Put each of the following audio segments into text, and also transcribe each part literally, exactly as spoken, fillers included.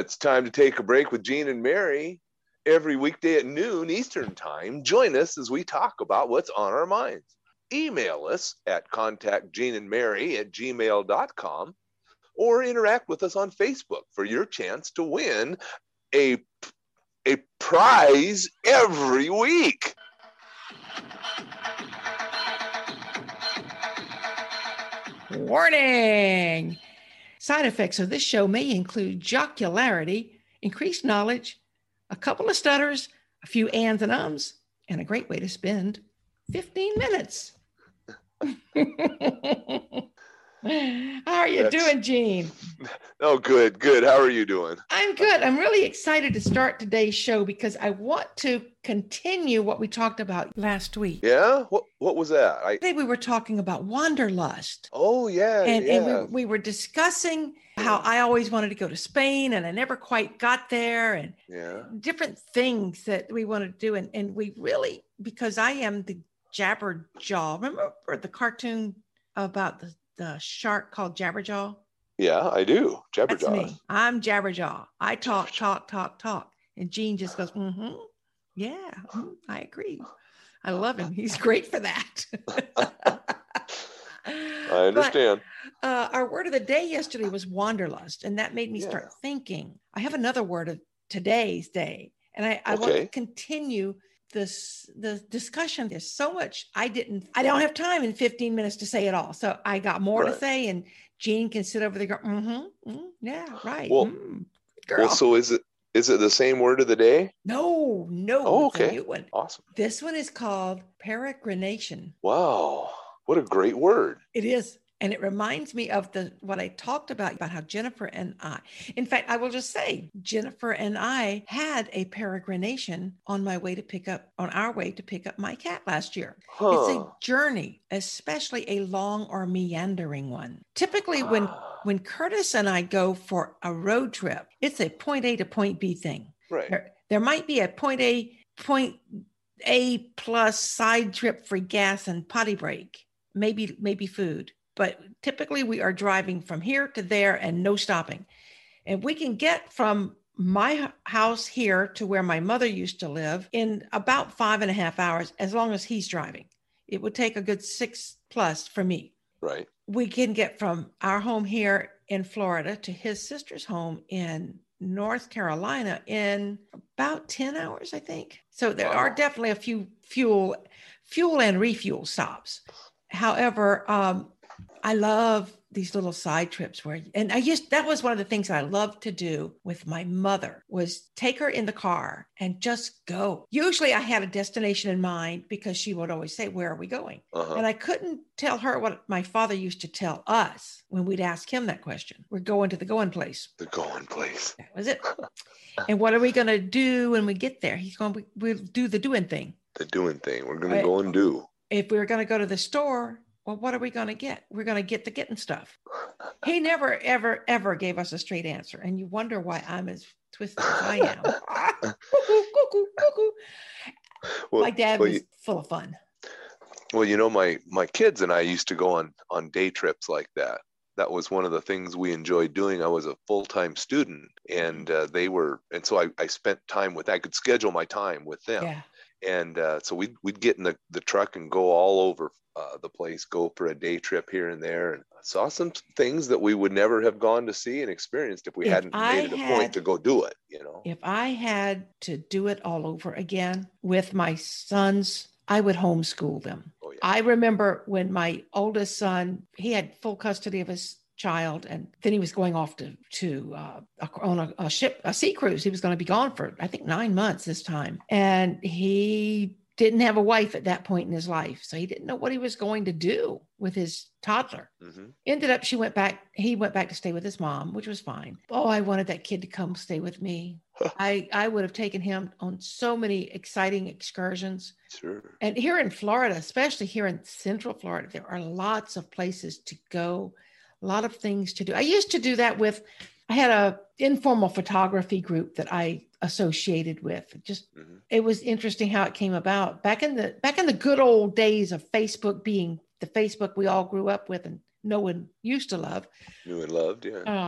It's time to take a break with Gene and Mary. Every weekday at noon Eastern Time, join us as we talk about what's on our minds. Email us at contact gene and mary at gmail dot com or interact with us on Facebook for your chance to win a, a prize every week. Warning! Side effects of this show may include jocularity, increased knowledge, a couple of stutters, a few ands and ums, and a great way to spend fifteen minutes. How are you That's... doing, Gene? Oh, good, good. How are you doing? I'm good. I'm really excited to start today's show because I want to continue what we talked about last week. Yeah? What What was that? I... Today we were talking about wanderlust. Oh, yeah, and, yeah. And we, we were discussing how I always wanted to go to Spain and I never quite got there, and yeah. different things that we wanted to do. And, and we really, because I am the Jabberjaw. Remember the cartoon about the, the shark called Jabberjaw? Yeah, I do. Jabberjaw. That's me. I'm Jabberjaw. I talk, talk, talk, talk. And Gene just goes, mm-hmm. Yeah, I agree. I love him. He's great for that. I understand. But, uh, our word of the day yesterday was wanderlust. And that made me yeah. start thinking. I have another word of today's day. And I, I okay. want to continue this the discussion. There's so much I didn't, I don't have time in fifteen minutes to say it all. So I got more right. to say, and Gene can sit over there and go, mm-hmm, mm, yeah, right. Well, mm, girl. well, so is it is it the same word of the day? No, no. Oh, it's okay. a new one. Awesome. This one is called peregrination. Wow. What a great word. It is. And it reminds me of the what I talked about, about how Jennifer and I, in fact, I will just say, Jennifer and I had a peregrination on my way to pick up, on our way to pick up my cat last year. Huh. It's a journey, especially a long or meandering one. Typically when, when Curtis and I go for a road trip, it's a point A to point B thing. Right. There, there might be a point A, point A plus side trip for gas and potty break, maybe, maybe food. But typically we are driving from here to there and no stopping. And we can get from my house here to where my mother used to live in about five and a half hours, as long as he's driving. It would take a good six plus for me. Right. We can get from our home here in Florida to his sister's home in North Carolina in about ten hours, I think. So there wow. are definitely a few fuel, fuel and refuel stops. However, um, I love these little side trips where, and I used, that was one of the things I loved to do with my mother, was take her in the car and just go. Usually I had a destination in mind because she would always say, where are we going? Uh-huh. And I couldn't tell her what my father used to tell us when we'd ask him that question. We're going to the going place. The going place. That was it. And what are we going to do when we get there? He's going, we, we'll do the doing thing. The doing thing. We're going to go and do. If we were going to go to the store, well, what are we going to get? We're going to get the getting stuff. He never, ever, ever gave us a straight answer. And you wonder why I'm as twisted as I am. Cuckoo, cuckoo, cuckoo. Well, my dad well, was you, full of fun. Well, you know, my, my kids and I used to go on, on day trips like that. That was one of the things we enjoyed doing. I was a full-time student, and uh, they were, and so I, I spent time with, I could schedule my time with them. Yeah. And uh, so we'd, we'd get in the, the truck and go all over uh, the place, go for a day trip here and there, and saw some things that we would never have gone to see and experienced if we if hadn't I made it a had, point to go do it, you know. If I had to do it all over again with my sons, I would homeschool them. Oh, yeah. I remember when my oldest son, he had full custody of his child, and then he was going off to to uh, on a, a ship, a sea cruise. He was going to be gone for, I think, nine months this time, and he didn't have a wife at that point in his life, so he didn't know what he was going to do with his toddler. Mm-hmm. Ended up, she went back. He went back to stay with his mom, which was fine. Oh, I wanted that kid to come stay with me. I I would have taken him on so many exciting excursions. Sure. And here in Florida, especially here in Central Florida, there are lots of places to go. A lot of things to do. I used to do that with, I had a informal photography group that I associated with. Just, mm-hmm. It was interesting how it came about. Back in the, back in the good old days of Facebook being the Facebook we all grew up with and no one used to love. Knew and loved, yeah. Uh,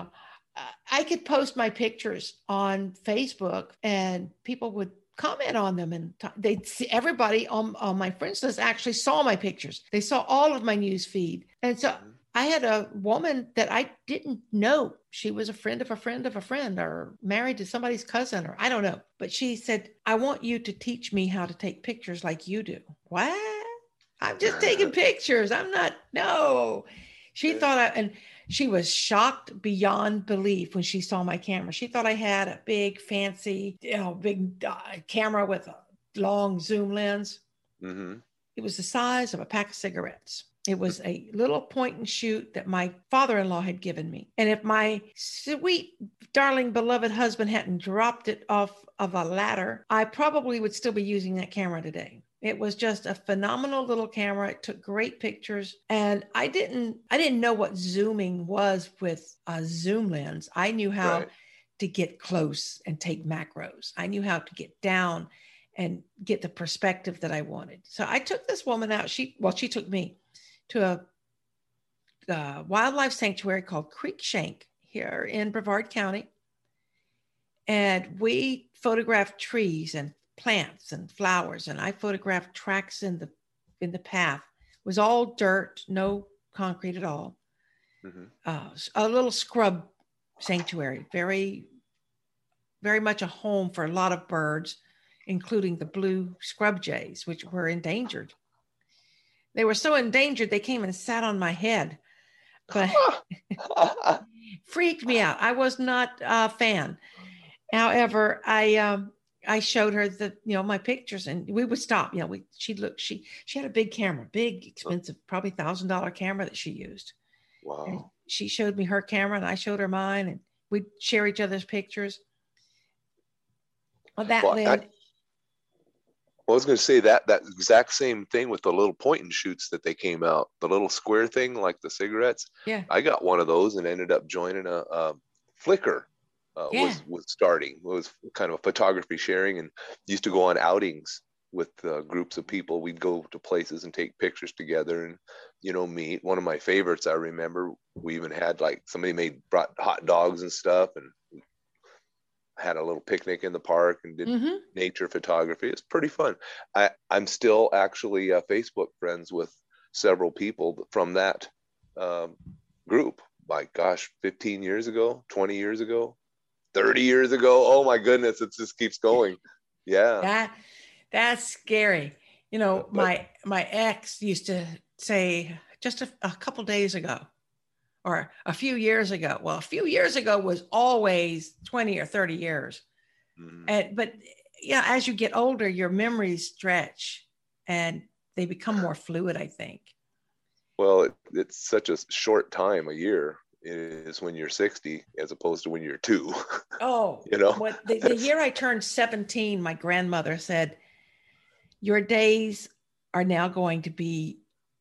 I could post my pictures on Facebook and people would comment on them, and t- they'd see everybody on, on my friends list actually saw my pictures. They saw all of my news feed. And so Mhm. I had a woman that I didn't know. She was a friend of a friend of a friend or married to somebody's cousin, or I don't know. But she said, I want you to teach me how to take pictures like you do. What? I'm just taking pictures. I'm not, no. She Yeah. thought I, and she was shocked beyond belief when she saw my camera. She thought I had a big, fancy, you know, big uh, camera with a long zoom lens. Mm-hmm. It was the size of a pack of cigarettes. It was a little point and shoot that my father-in-law had given me. And if my sweet, darling, beloved husband hadn't dropped it off of a ladder, I probably would still be using that camera today. It was just a phenomenal little camera. It took great pictures. And I didn't, I didn't know what zooming was with a zoom lens. I knew how Right. to get close and take macros. I knew how to get down and get the perspective that I wanted. So I took this woman out. She, well, she took me to a, a wildlife sanctuary called Creekshank here in Brevard County. And we photographed trees and plants and flowers. And I photographed tracks in the, in the path. It was all dirt, no concrete at all. Mm-hmm. Uh, a little scrub sanctuary, very, very much a home for a lot of birds, including the blue scrub jays, which were endangered. They were so endangered, they came and sat on my head, but freaked me out. I was not a fan. However, I um, I showed her the, you know, my pictures, and we would stop. You know, we she looked she she had a big camera, big, expensive, probably thousand dollar camera that she used. Wow. And she showed me her camera, and I showed her mine, and we'd share each other's pictures. Well, that Well, led. I, I was going to say that that exact same thing with the little point and shoots that they came out, the little square thing like the cigarettes. Yeah. I got one of those and ended up joining a, a Flickr. Uh, Yeah. was was starting. It was kind of a photography sharing, and used to go on outings with uh, groups of people. We'd go to places and take pictures together, and you know, meet. One of my favorites, I remember, we even had like somebody made brought hot dogs and stuff, and had a little picnic in the park and did Mm-hmm. nature photography. It's pretty fun. I, I'm still actually uh, Facebook friends with several people from that um, group. My gosh, fifteen years ago, twenty years ago, thirty years ago. Oh my goodness, it just keeps going. Yeah. That that's scary. You know, But my my ex used to say just a, a couple days ago, or a few years ago. Well, a few years ago was always twenty or thirty years. mm, And but yeah, as you get older, your memories stretch and they become more fluid, I think. well, it, it's such a short time, a year is when you're sixty as opposed to when you're two. Oh, You know, what the, the year I turned seventeen, my grandmother said, your days are now going to be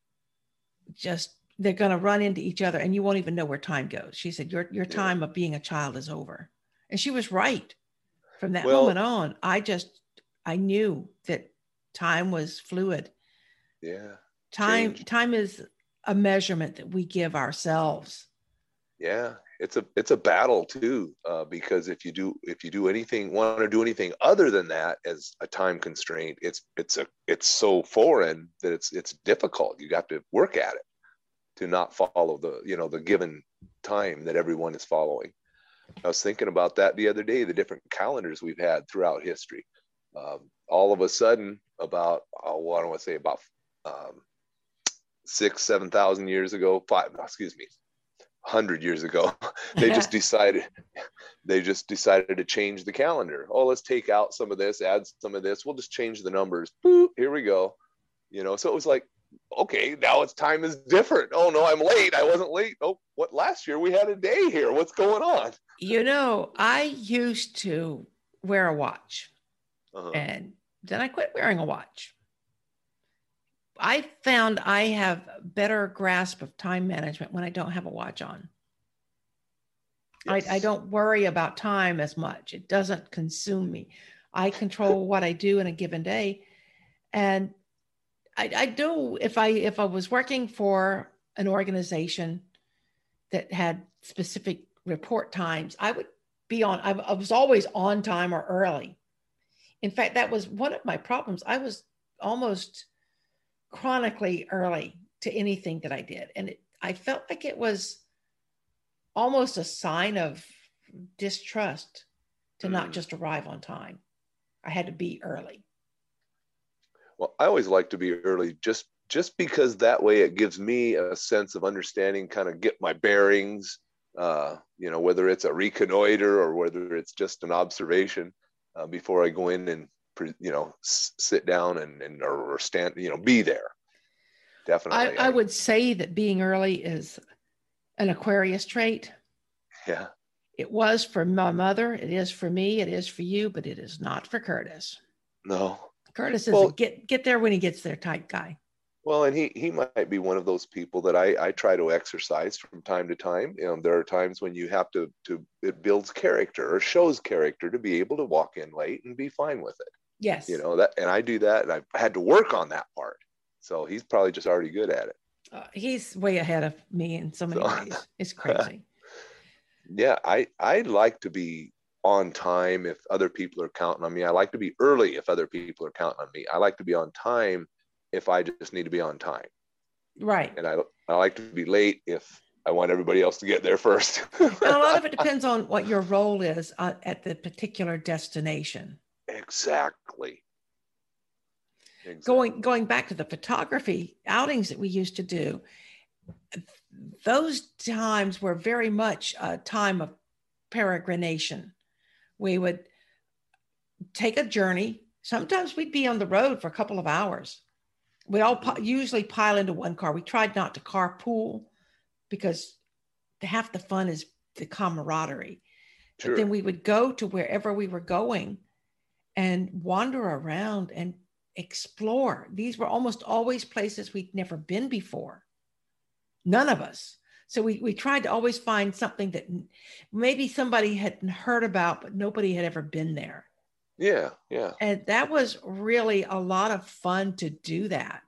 just, they're going to run into each other and you won't even know where time goes. She said, your, your yeah. time of being a child is over. And she was right. From that Well, moment on, I just, I knew that time was fluid. yeah. Time, Changed. time is a measurement that we give ourselves. Yeah, it's a it's a battle too, uh, because if you do if you do anything want to do anything other than that as a time constraint, it's it's a it's so foreign that it's it's difficult. You got to work at it to not follow the you know the given time that everyone is following. I was thinking about that the other day, the different calendars we've had throughout history. Um, all of a sudden, about oh, what I want to say about um, six seven thousand years ago, five excuse me. hundred years ago, they just decided they just decided to change the calendar. Oh, let's take out some of this, add some of this, we'll just change the numbers. Boop, here we go. You know, so it was like, okay, now it's time is different. Oh no, I'm late. I wasn't late. Oh, what, last year we had a day here, what's going on? You know, I used to wear a watch, Uh-huh. and then I quit wearing a watch. I found I have better grasp of time management when I don't have a watch on. Yes. I, I don't worry about time as much. It doesn't consume me. I control what I do in a given day. And I, I do, if I if I was working for an organization that had specific report times, I would be on, I, I was always on time or early. In fact, that was one of my problems. I was almost chronically early to anything that I did. And it, I felt like it was almost a sign of distrust to mm. not just arrive on time. I had to be early. Well, I always like to be early just just because that way it gives me a sense of understanding, kind of get my bearings, uh, you know, whether it's a reconnoiter or whether it's just an observation uh, before I go in and, you know, s- sit down and, and or, or stand, you know, be there. Definitely. I, I would say that being early is an Aquarius trait. Yeah. It was for my mother. It is for me. It is for you, but it is not for Curtis. No. Curtis is well, a get get there when he gets there type guy. Well, and he he might be one of those people that I, I try to exercise from time to time. You know, there are times when you have to, to, it builds character or shows character to be able to walk in late and be fine with it. Yes. You know, that, and I do that, and I've had to work on that part. So he's probably just already good at it. Uh, he's way ahead of me in so many so, ways. It's crazy. Yeah, I, I like to be on time if other people are counting on me. I like to be early if other people are counting on me. I like to be on time if I just need to be on time. Right. And I, I like to be late if I want everybody else to get there first. And a lot of it depends on what your role is uh, at the particular destination. Exactly. Exactly. Going going back to the photography outings that we used to do, those times were very much a time of peregrination. We would take a journey. Sometimes we'd be on the road for a couple of hours. We all mm-hmm. usually pile into one car. We tried not to carpool because half the fun is the camaraderie. Sure. But then we would go to wherever we were going and wander around and explore. These were almost always places we'd never been before. None of us. So we, we tried to always find something that maybe somebody had heard about, but nobody had ever been there. Yeah, yeah. And that was really a lot of fun to do that.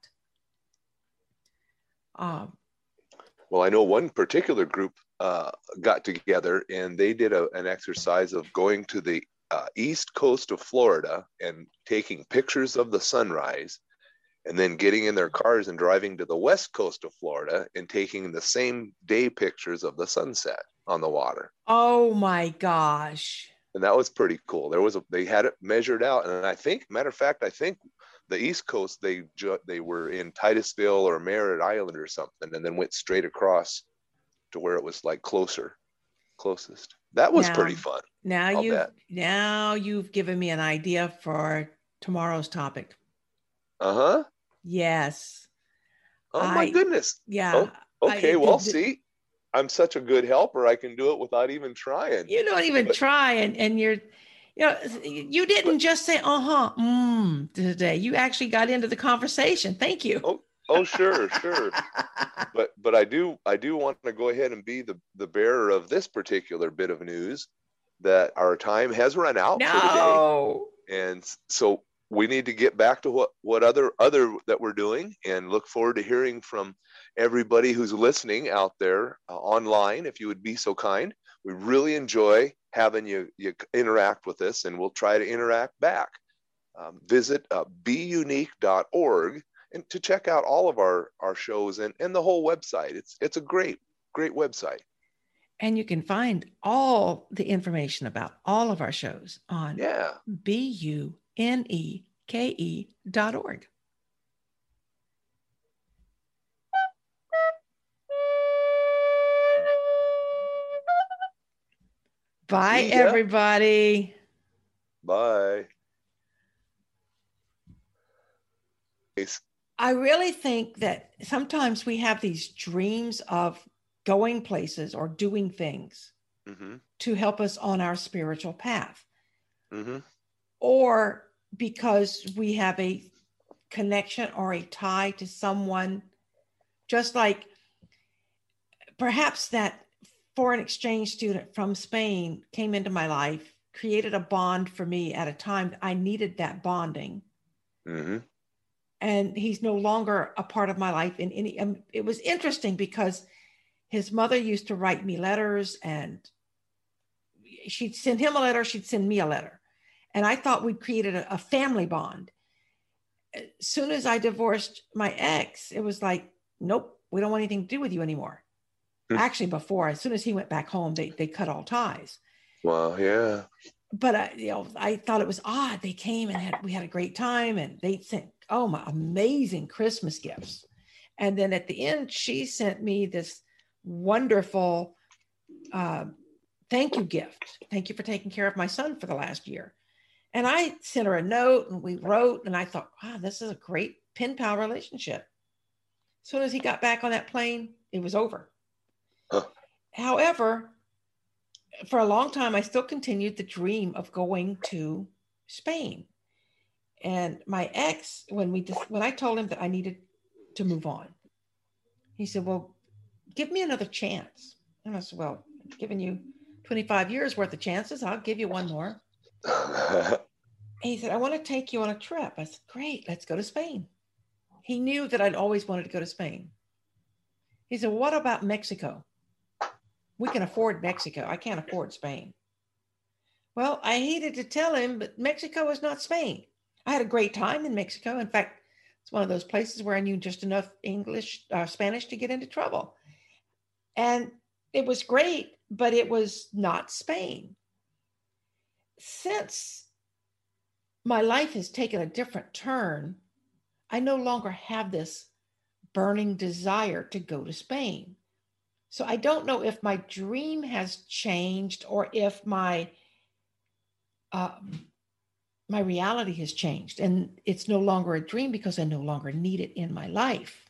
Um, well, I know one particular group uh, got together and they did a, an exercise of going to the uh, east coast of Florida and taking pictures of the sunrise, and then getting in their cars and driving to the west coast of Florida and taking the same day pictures of the sunset on the water. Oh my gosh. And that was pretty cool. There was a, they had it measured out. And I think, matter of fact, I think the East Coast, they ju- they were in Titusville or Merritt Island or something, and then went straight across to where it was like closer, closest. That was now, pretty fun. Now you now you've given me an idea for tomorrow's topic. Uh-huh. Yes. Oh I, my goodness. Yeah. Oh, okay. I, well, the, see, I'm such a good helper. I can do it without even trying. You don't even but, try. And, and you're, you know, you didn't but, just say, uh-huh, mm, today. You actually got into the conversation. Thank you. Oh, oh, sure, sure. But, but I do, I do want to go ahead and be the, the bearer of this particular bit of news that our time has run out no. for today. And so we need to get back to what, what other other that we're doing, and look forward to hearing from everybody who's listening out there uh, online. If you would be so kind, we really enjoy having you, you interact with us, and we'll try to interact back. Um, visit uh, be unique dot org and to check out all of our, our shows and, and the whole website. It's it's a great, great website. And you can find all the information about all of our shows on yeah. B U N E K E dot org. Bye, everybody. Bye. I really think that sometimes we have these dreams of going places or doing things mm-hmm. to help us on our spiritual path. Mm-hmm. Or because we have a connection or a tie to someone, just like perhaps that foreign exchange student from Spain came into my life, created a bond for me at a time that I needed that bonding. Mm-hmm. And he's no longer a part of my life in any, um, it was interesting because his mother used to write me letters and she'd send him a letter, she'd send me a letter. And I thought we'd created a, a family bond. As soon as I divorced my ex, it was like, nope, we don't want anything to do with you anymore. Hmm. Actually, before, as soon as he went back home, they, they cut all ties. Well, yeah. But I, you know, I thought it was odd. They came and had, we had a great time, and they sent, oh my, amazing Christmas gifts. And then at the end, she sent me this wonderful uh, thank you gift. Thank you for taking care of my son for the last year. And I sent her a note, and we wrote, and I thought, wow, this is a great pen pal relationship. As soon as he got back on that plane, it was over. Huh. However, for a long time, I still continued the dream of going to Spain. And my ex, when we when I told him that I needed to move on, he said, well, give me another chance. And I said, well, I've given you twenty-five years worth of chances. I'll give you one more. And he said, I want to take you on a trip. I said, great, let's go to Spain. He knew that I'd always wanted to go to Spain. He said, what about Mexico? We can afford Mexico. I can't afford Spain. Well, I hated to tell him, but Mexico is not Spain. I had a great time in Mexico. In fact, it's one of those places where I knew just enough English, uh, Spanish to get into trouble. And it was great, but it was not Spain. Since my life has taken a different turn, I no longer have this burning desire to go to Spain. So I don't know if my dream has changed or if my uh, my reality has changed, and it's no longer a dream because I no longer need it in my life.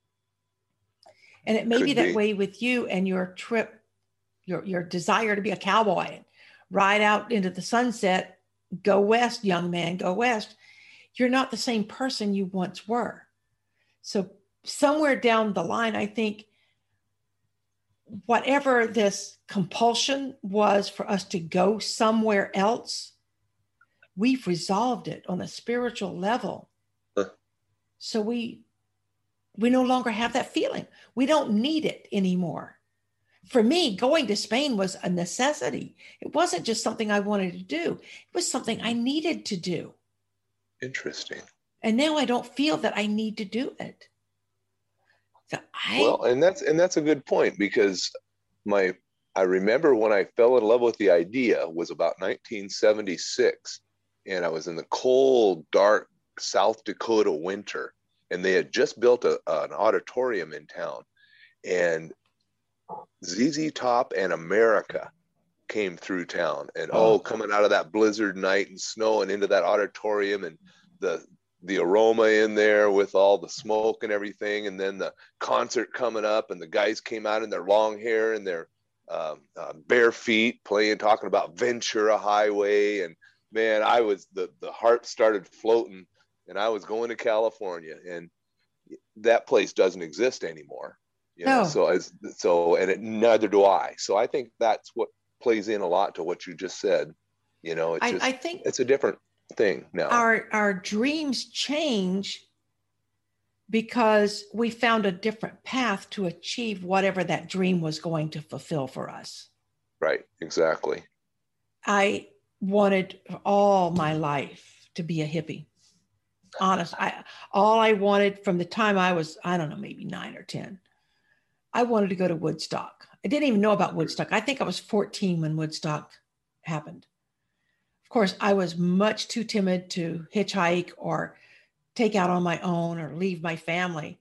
And it may Could be that be. way with you and your trip, your your desire to be a cowboy and ride out into the sunset. Go west, young man, go west. You're not the same person you once were. So somewhere down the line, I think whatever this compulsion was for us to go somewhere else, we've resolved it on a spiritual level. Huh. So we we no longer have that feeling. We don't need it anymore. For me, going to Spain was a necessity. It wasn't just something I wanted to do. It was something I needed to do. Interesting. And now I don't feel that I need to do it. So I, well, and that's and that's a good point, because my I remember when I fell in love with the idea was about nineteen seventy-six, and I was in the cold, dark South Dakota winter, and they had just built a, an auditorium in town, and Z Z Top and America came through town, and oh, oh coming out of that blizzard night and snow and into that auditorium, and the the aroma in there with all the smoke and everything, and then the concert coming up, and the guys came out in their long hair and their um, uh, bare feet playing, talking about Ventura Highway, and man, I was the the heart started floating, and I was going to California, and that place doesn't exist anymore. You know, no. so as so, and it, neither do I. So I think that's what plays in a lot to what you just said. You know, it's just, I, I think it's a different thing now. Our our dreams change because we found a different path to achieve whatever that dream was going to fulfill for us. Right, exactly. I wanted all my life to be a hippie. Honest, I all I wanted from the time I was, I don't know, maybe nine or ten. I wanted to go to Woodstock. I didn't even know about Woodstock. I think I was fourteen when Woodstock happened. Of course, I was much too timid to hitchhike or take out on my own or leave my family.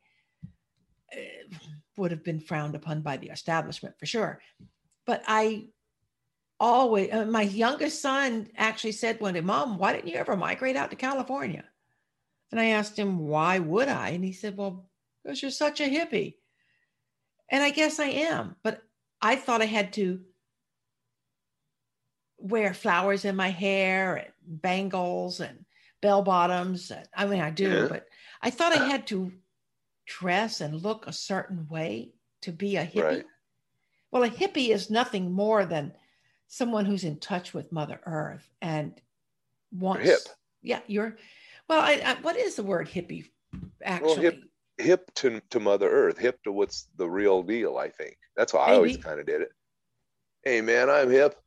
It would have been frowned upon by the establishment for sure. But I always, uh, my youngest son actually said one day, Mom, why didn't you ever migrate out to California? And I asked him, why would I? And he said, well, because you're such a hippie. And I guess I am, but I thought I had to wear flowers in my hair and bangles and bell bottoms. I mean, I do, yeah. But I thought I had to dress and look a certain way to be a hippie. Right. Well, a hippie is nothing more than someone who's in touch with Mother Earth and wants. You're hip. Yeah, you're. Well, I, I, what is the word hippie actually? Well, hip, hip to, to Mother Earth, hip to what's the real deal, I think. That's how I Maybe. always kind of did it. Hey, man, I'm hip.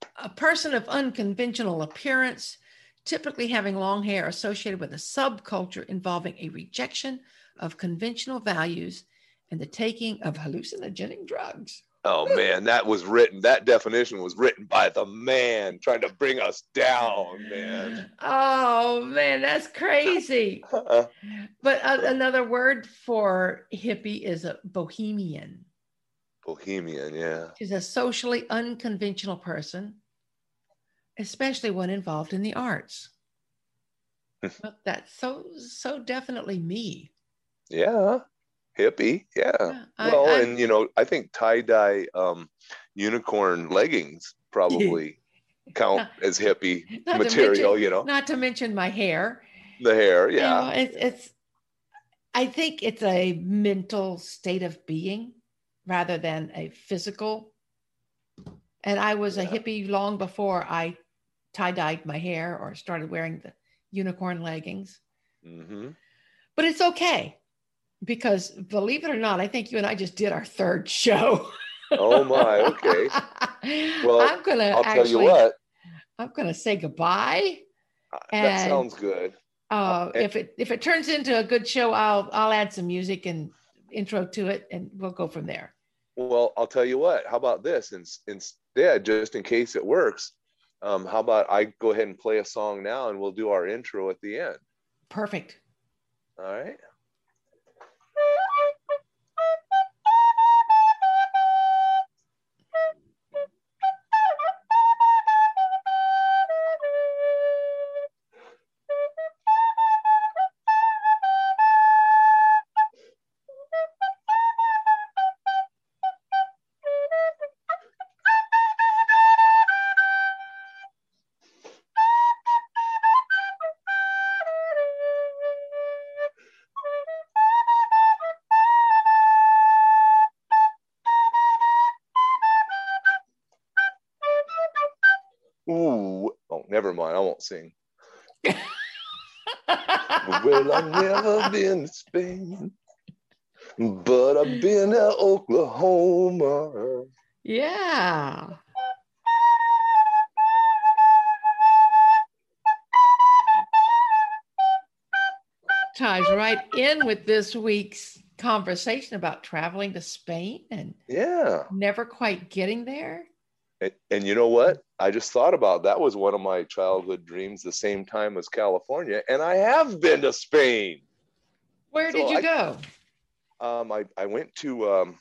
A person of unconventional appearance, typically having long hair associated with a subculture involving a rejection of conventional values and the taking of hallucinogenic drugs. Oh man, that was written, that definition was written by the man trying to bring us down, man. Oh man, that's crazy. But uh, another word for hippie is a bohemian. Bohemian, yeah. She's a socially unconventional person, especially one involved in the arts. Well, that's so, so definitely me. Yeah. Hippie, yeah. yeah I, well, I, and you know, I think tie-dye um, unicorn leggings probably count not, as hippie material. Mention, you know, not to mention my hair. The hair, yeah. You know, it's, it's. I think it's a mental state of being rather than a physical. And I was yeah. a hippie long before I tie-dyed my hair or started wearing the unicorn leggings. Mm-hmm. But it's okay. Because believe it or not, I think you and I just did our third show. Oh my, okay. Well, I'm gonna I'll actually, tell you what. I'm gonna say goodbye. Uh, that and, sounds good. Uh, and, if it if it turns into a good show, I'll I'll add some music and intro to it, and we'll go from there. Well, I'll tell you what. How about this? In, instead, just in case it works, um, how about I go ahead and play a song now, and we'll do our intro at the end. Perfect. All right. Ooh, oh, never mind. I won't sing. Well, I've never been to Spain, but I've been to Oklahoma. Yeah. Ties right in with this week's conversation about traveling to Spain and yeah, never quite getting there. And, and you know what? I just thought about that was one of my childhood dreams, the same time as California, and I have been to Spain. Where so did you I, go? Um, I I went to um,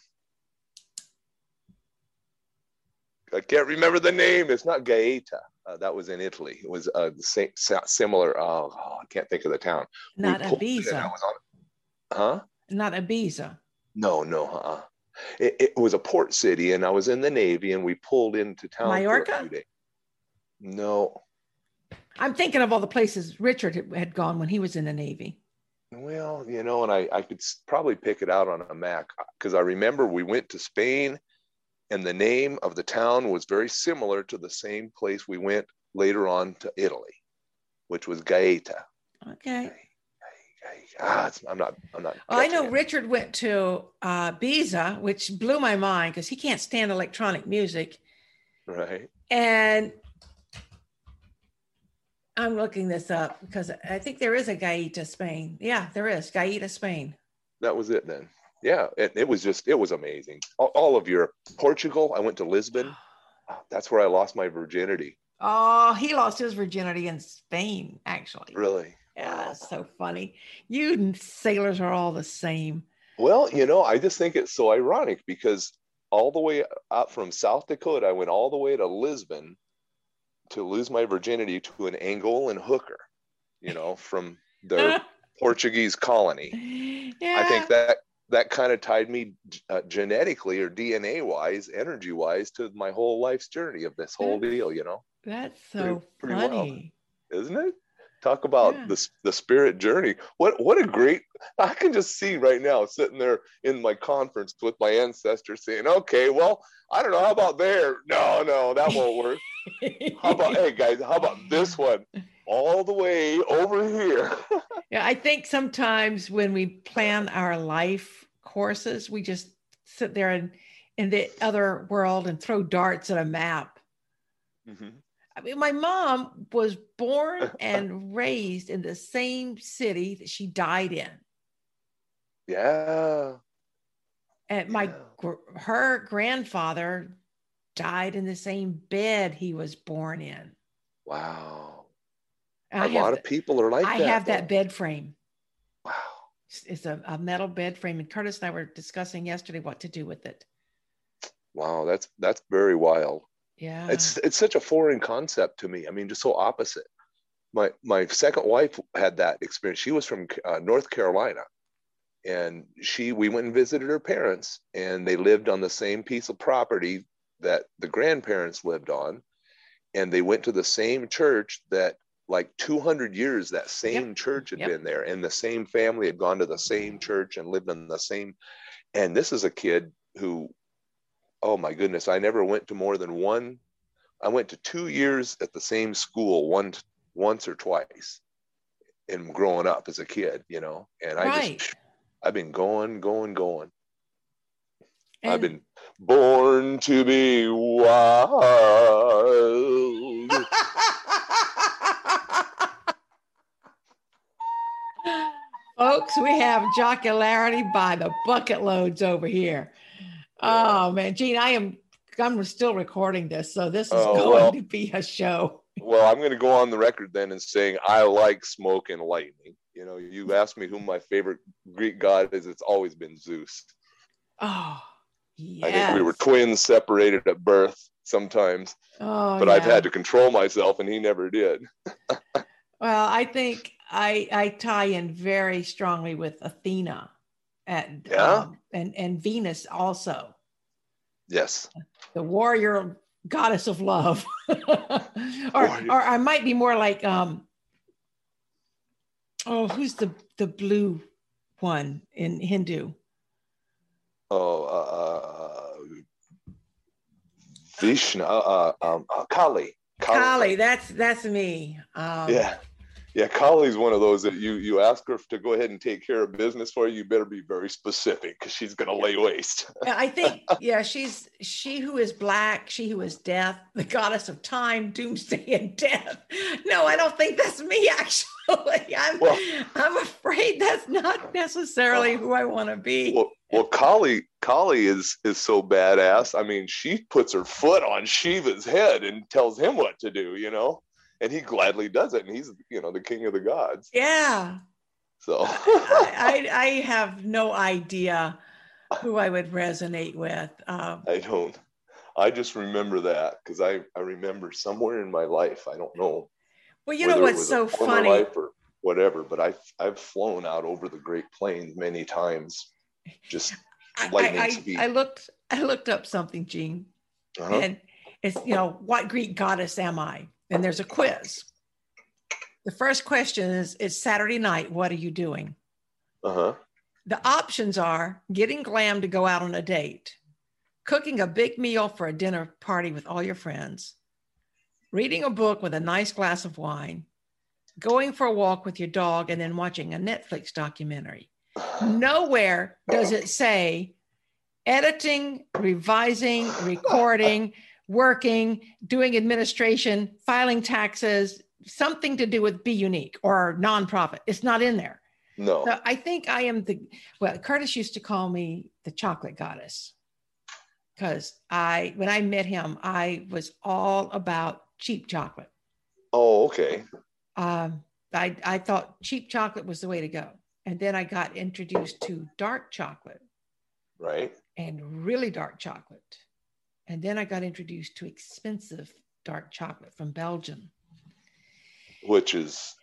I can't remember the name. It's not Gaeta. Uh, that was in Italy. It was uh, the same similar. Oh, oh, I can't think of the town. Not Ibiza. On, huh? Not Ibiza. No, no. Uh-uh. It, it was a port city, and I was in the Navy, and we pulled into town. Mallorca? For a few days. No. I'm thinking of all the places Richard had gone when he was in the Navy. Well, you know, and I, I could probably pick it out on a map because I remember we went to Spain, and the name of the town was very similar to the same place we went later on to Italy, which was Gaeta. Okay. Ah, I'm not. I'm not. Well, I know it. Richard went to uh, Ibiza, which blew my mind because he can't stand electronic music. Right. And I'm looking this up because I think there is a Gaeta, Spain. Yeah, there is Gaeta, Spain. That was it then. Yeah, it, it was just. It was amazing. All, all of Europe, Portugal. I went to Lisbon. That's where I lost my virginity. Oh, he lost his virginity in Spain, actually. Really? Yeah, that's so funny. You sailors are all the same. Well, you know, I just think it's so ironic because all the way out from South Dakota, I went all the way to Lisbon to lose my virginity to an Angolan hooker, you know, from the Portuguese colony. Yeah. I think that that kind of tied me uh, genetically or D N A wise, energy wise to my whole life's journey of this whole deal, you know. That's so pretty, pretty funny. Wild, isn't it? Talk about yeah. the the spirit journey. What what a great! I can just see right now sitting there in my conference with my ancestors saying, "Okay, well, I don't know. How about there? No, no, that won't work. How about hey guys? How about this one? All the way over here." Yeah, I think sometimes when we plan our life courses, we just sit there in in the other world and throw darts at a map. Mm-hmm. I mean, my mom was born and raised in the same city that she died in. Yeah. And my Yeah. her grandfather died in the same bed he was born in. Wow. And A I have lot of people are like I that. have though. that bed frame. Wow. It's, it's a, a metal bed frame, and Curtis and I were discussing yesterday what to do with it. Wow, that's that's very wild. Yeah. It's it's such a foreign concept to me. I mean, just so opposite. My my second wife had that experience. She was from uh, North Carolina, and she we went and visited her parents, and they lived on the same piece of property that the grandparents lived on, and they went to the same church that like two hundred years that same Yep. church had Yep. been there, and the same family had gone to the same church and lived in the same. And this is a kid who, oh my goodness, I never went to more than one. I went to two years at the same school, one once or twice, in growing up as a kid, you know. And I Right. just, I've been going, going, going. And I've been born to be wild. folks, we have jocularity by the bucket loads over here. Yeah. Oh man, Gene, I am I'm still recording this, so this is Oh, going well. to be a show. Well, I'm going to go on the record then and saying I like smoke and lightning. You know, you asked me who my favorite Greek god is. It's always been Zeus. Oh, yes. I think we were twins separated at birth sometimes, oh, but yeah. I've had to control myself, and he never did. Well, I think I I tie in very strongly with Athena, and Yeah? um, and and Venus also. Yes. The warrior goddess of love. or Warrior. or I might be more like um oh, who's the the blue one in Hindu? Oh, uh, Vishnu, uh, um, uh, Kali. Kali. Kali, that's that's me. Um yeah. Yeah, Kali's one of those that you you ask her to go ahead and take care of business for you. You better be very specific because she's going to lay waste. I think, yeah, she's she who is black, she who is death, the goddess of time, doomsday, and death. No, I don't think that's me, actually. I'm, well, I'm afraid that's not necessarily uh, who I want to be. Well, well, Kali, Kali is is so badass. I mean, she puts her foot on Shiva's head and tells him what to do, you know? And he gladly does it. And he's, you know, the king of the gods. Yeah. So I, I, I have no idea who I would resonate with. Um, I don't. I just remember that because I, I remember somewhere in my life, I don't know. Well, you know what's so funny? Life or whatever, but I've, I've flown out over the Great Plains many times. Just lightning I, I, speed. I looked I looked up something, Gene. Uh-huh. And it's, you know, what Greek goddess am I? And there's a quiz. The first question is, it's Saturday night. What are you doing? Uh-huh. The options are getting glam to go out on a date, cooking a big meal for a dinner party with all your friends, reading a book with a nice glass of wine, going for a walk with your dog, and then watching a Netflix documentary. Nowhere does it say editing, revising, recording, working, doing administration, filing taxes, something to do with Be Unique or nonprofit. It's not in there. No. So I think I am the, well, Curtis used to call me the chocolate goddess because I, when I met him, I was all about cheap chocolate. Oh, okay. Um, I, I thought cheap chocolate was the way to go. And then I got introduced to dark chocolate. Right. And really dark chocolate. And then I got introduced to expensive dark chocolate from Belgium. Which is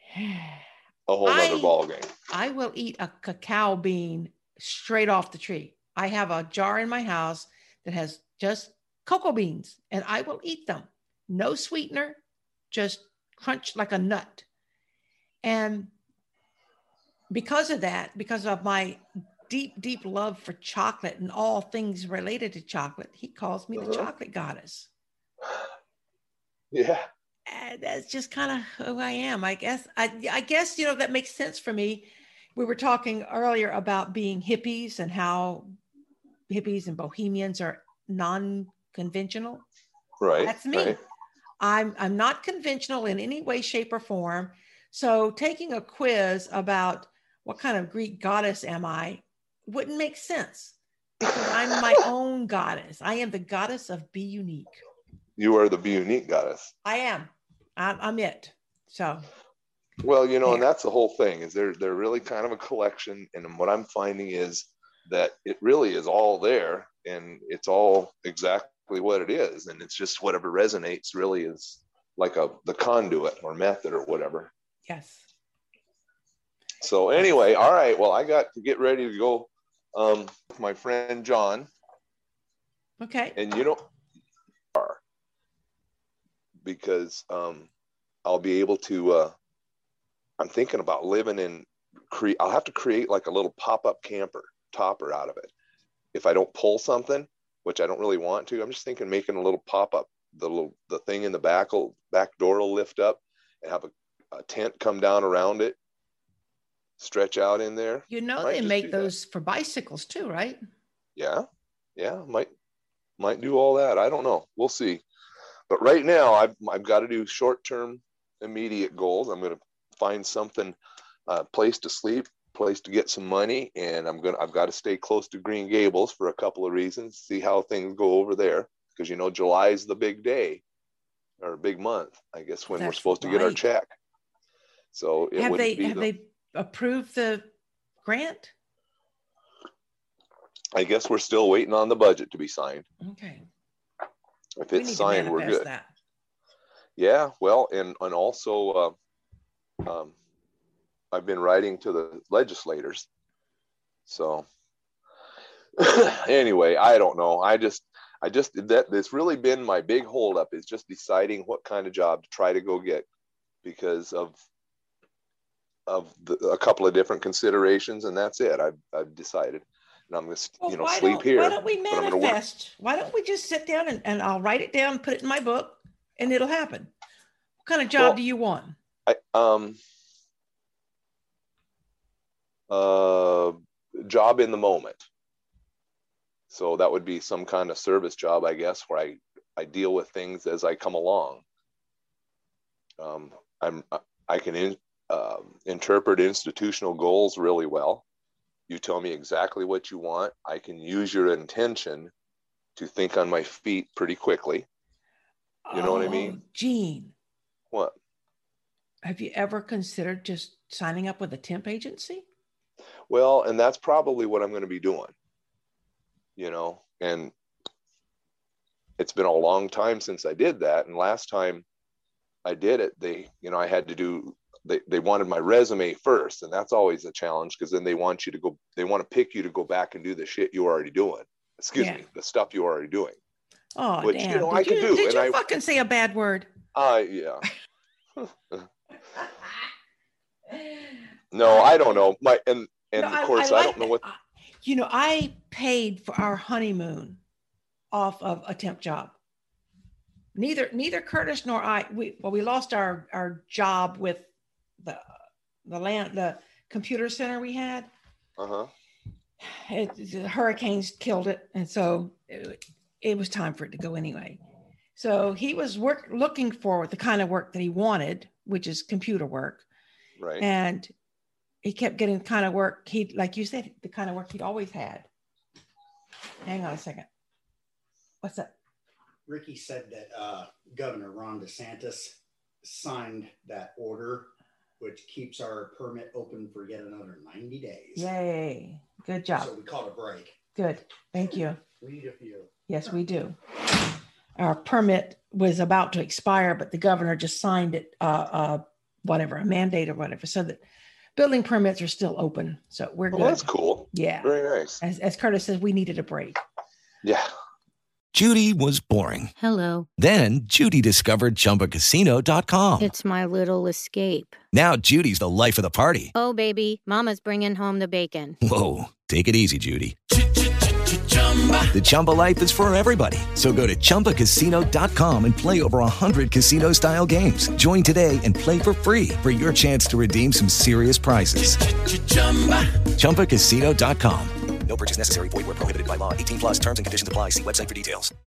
a whole nother I, ballgame. I will eat a cacao bean straight off the tree. I have a jar in my house that has just cocoa beans, and I will eat them. No sweetener, just crunch like a nut. And because of that, because of my deep, deep love for chocolate and all things related to chocolate, he calls me uh-huh. the chocolate goddess. Yeah. And that's just kind of who I am. I guess, I, I guess, you know, that makes sense for me. We were talking earlier about being hippies and how hippies and bohemians are non-conventional. Right. That's me. Right. I'm I'm not conventional in any way, shape, or form. So taking a quiz about what kind of Greek goddess am I wouldn't make sense, because I'm my own goddess. I am the goddess of Be Unique. You are the Be Unique goddess. I am. I'm, I'm it. So. Well, you know, there. and that's the whole thing, is they're, they're really kind of a collection. And what I'm finding is that it really is all there, and it's all exactly what it is. And it's just whatever resonates really is like a the conduit or method or whatever. Yes. So anyway, all right. Well, I got to get ready to go um, with my friend John. Okay. And you know, because um, I'll be able to, uh, I'm thinking about living in, cre- I'll have to create like a little pop-up camper topper out of it. If I don't pull something, which I don't really want to, I'm just thinking making a little pop-up, the little, the thing in the back, will, back door will lift up and have a, a tent come down around it, stretch out in there. You know, Might they just make do those that. for bicycles too, right? Yeah. Yeah. Might, might do all that. I don't know. We'll see. But right now I've, I've got to do short-term immediate goals. I'm going to find something, a uh, place to sleep, place to get some money. And I'm going to, I've got to stay close to Green Gables for a couple of reasons, see how things go over there. Cause you know, July is the big day or big month, I guess, when That's we're supposed right. to get our check. So it have wouldn't they, be have the, they approved the grant? I guess we're still waiting on the budget to be signed. Okay. If We it's need signed, to we're manifest good. That. Yeah. Well, and, and also, uh, um, I've been writing to the legislators. So anyway, I don't know. I just, I just, that it's really been my big holdup, is just deciding what kind of job to try to go get, because of, of the, a couple of different considerations. And that's it. I've, I've decided, and I'm going to, Well, you know, why sleep don't, here. Why don't we but I'm gonna work. manifest? Why don't we just sit down and, and I'll write it down, put it in my book, and it'll happen. What kind of job Well, do you want? I, um, uh, job in the moment. So that would be some kind of service job, I guess, where I, I deal with things as I come along. Um, I'm, I can in, uh, interpret institutional goals really well. You tell me exactly what you want. I can use your intention to think on my feet pretty quickly. You know oh, what I mean? Gene. What? Have you ever considered just signing up with a temp agency? Well, and that's probably what I'm going to be doing, you know, and it's been a long time since I did that. And last time I did it, they, you know, I had to do, they, they wanted my resume first. And that's always a challenge, because then they want you to go, they want to pick you to go back and do the shit you're already doing. Excuse Yeah. me, the stuff you're already doing. Oh, which, damn. you know, did I you, could do. Did and you I, fucking say a bad word? I, yeah. No, I don't know. My, and, and No, of I, course, I, I, like don't know that. what, You know, I paid for our honeymoon off of a temp job. Neither neither Curtis nor I, we well, we lost our, our job with the the land the computer center we had. uh-huh. It, the hurricanes killed it, and so it, it was time for it to go anyway. So he was work looking for the kind of work that he wanted, which is computer work. Right. And he kept getting the kind of work he, like you said, the kind of work he'd always had. Hang on a second. What's that? Ricky said that uh, Governor Ron DeSantis signed that order, which keeps our permit open for yet another ninety days. Yay. Good job. So we caught a break. Good. Thank you. We need a few. Yes, we do. Our permit was about to expire, but the governor just signed it, uh, uh, whatever, a mandate or whatever. So that building permits are still open. So we're good. Well, that's cool. Yeah. Very nice. As, as Curtis says, we needed a break. Yeah. Judy was boring. Hello. Then Judy discovered Chumba Casino dot com. It's my little escape. Now Judy's the life of the party. Oh, baby, mama's bringing home the bacon. Whoa, take it easy, Judy. The Chumba life is for everybody. So go to Chumba Casino dot com and play over one hundred casino-style games. Join today and play for free for your chance to redeem some serious prizes. Chumba Casino dot com. No purchase necessary. Void where prohibited by law. eighteen plus terms and conditions apply. See website for details.